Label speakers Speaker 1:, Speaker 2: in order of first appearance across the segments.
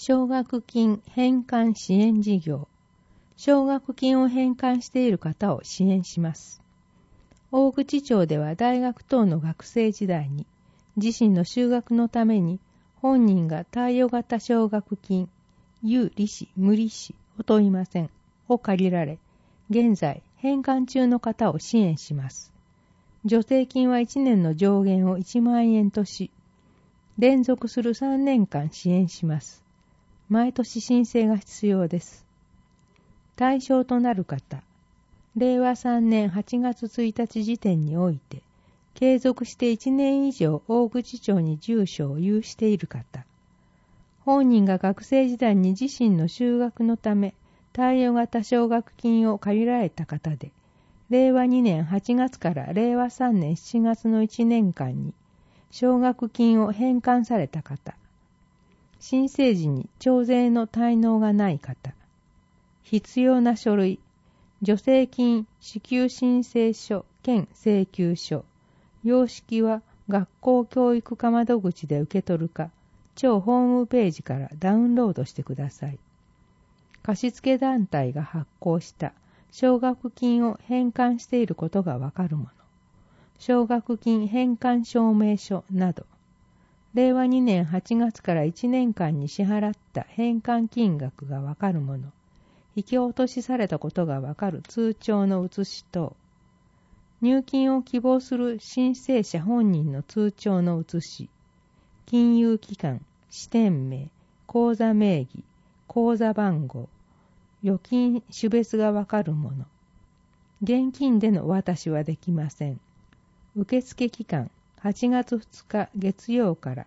Speaker 1: 奨学金返還支援事業。奨学金を返還している方を支援します。大口町では大学等の学生時代に自身の修学のために本人が貸与型奨学金、有利子・無利子を問いませんを借りられ、現在返還中の方を支援します。助成金は1年の上限を1万円とし、連続する3年間支援します。毎年申請が必要です。対象となる方、令和3年8月1日時点において、継続して1年以上大口町に住所を有している方、本人が学生時代に自身の修学のため、貸与型奨学金を借りられた方で、令和2年8月から令和3年7月の1年間に奨学金を返還された方、申請時に徴税の滞納がない方、必要な書類、助成金支給申請書兼請求書、様式は学校教育課窓口で受け取るか、町ホームページからダウンロードしてください。貸付団体が発行した奨学金を返還していることがわかるもの、奨学金返還証明書など、令和2年8月から1年間に支払った返還金額がわかるもの、引き落としされたことがわかる通帳の写し等、入金を希望する申請者本人の通帳の写し、金融機関、支店名、口座名義、口座番号、預金種別がわかるもの。現金でのお渡しはできません。受付期間8月2日月曜から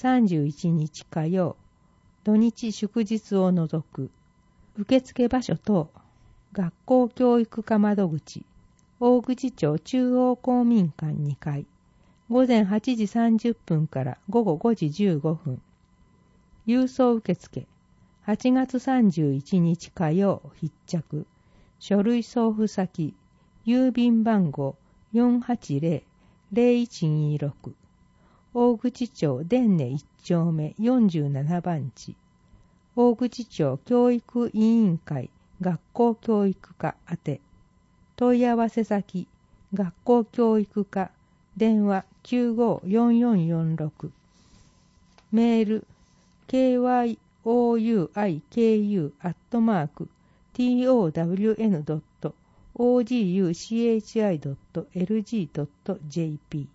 Speaker 1: 31日火曜、土日祝日を除く。受付場所等、学校教育課窓口、大口町中央公民館2階、午前8時30分から午後5時15分。郵送受付、8月31日火曜必着。書類送付先、郵便番号 480-0126。大口町伝根1丁目47番地。大口町教育委員会学校教育課宛て。問い合わせ先、学校教育課、電話954446。メール、kyoiku@town.oguchi.lg.jp。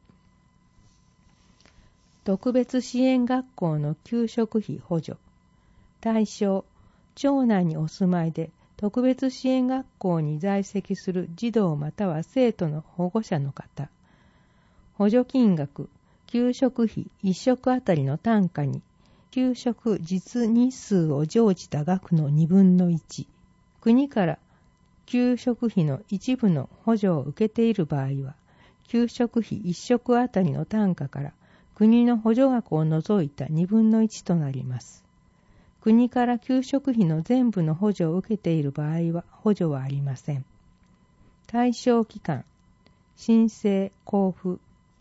Speaker 1: 特別支援学校の給食費補助。対象、町内にお住まいで特別支援学校に在籍する児童または生徒の保護者の方。補助金額、給食費1食あたりの単価に、給食実日数を乗じた額の2分の1。国から給食費の一部の補助を受けている場合は、給食費1食あたりの単価から国の補助額を除いた2分の1となります。国から給食費の全部の補助を受けている場合は補助はありません。対象期間、申請交付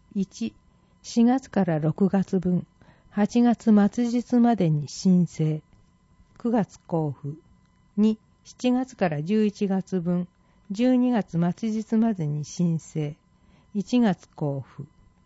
Speaker 1: 1、4月から6月分、8月末日までに申請、9月交付2、7月から11月分、12月末日までに申請、1月交付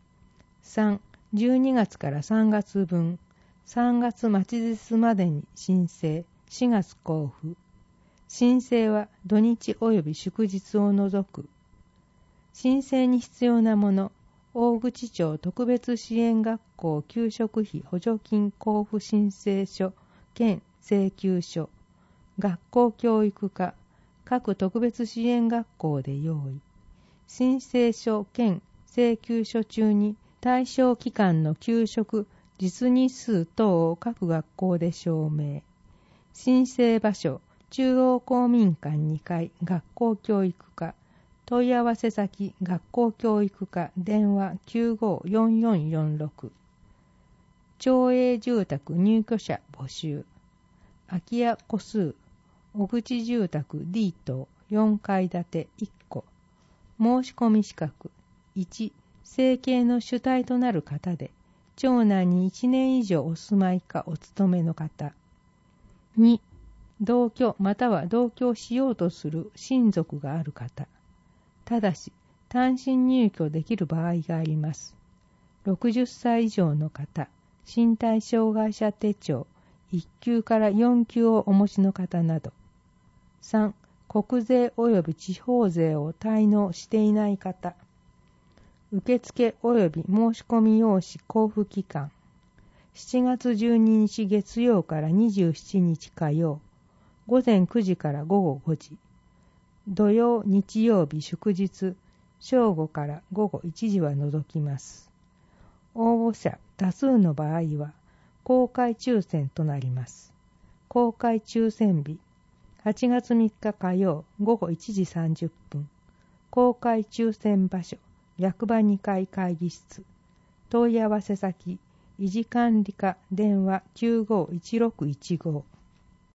Speaker 1: 3、12月から3月分、3月末日までに申請、4月交付。申請は土日及び祝日を除く。申請に必要なもの、大口町特別支援学校給食費補助金交付申請書兼請求書、学校教育課、各特別支援学校で用意。申請書兼請求書中に対象期間の給食実日数等を各学校で証明。申請場所、中央公民館2階学校教育課。問い合わせ先、学校教育課。電話954446。町営住宅入居者募集。空き家戸数。小口住宅 D 棟4階建て1戸。申し込み資格。1、生計の主体となる方で、町内に1年以上お住まいかお勤めの方。 2、同居または同居しようとする親族がある方。ただし、単身入居できる場合があります。60歳以上の方、身体障害者手帳1級から4級をお持ちの方など。3、国税及び地方税を滞納していない方。受付及び申込用紙交付期間。7月12日月曜から27日火曜、午前9時から午後5時。土曜、日曜日祝日、正午から午後1時は除きます。応募者多数の場合は、公開抽選となります。公開抽選日、8月3日火曜午後1時30分。公開抽選場所、役場2階会議室。問い合わせ先、維持管理課電話 951615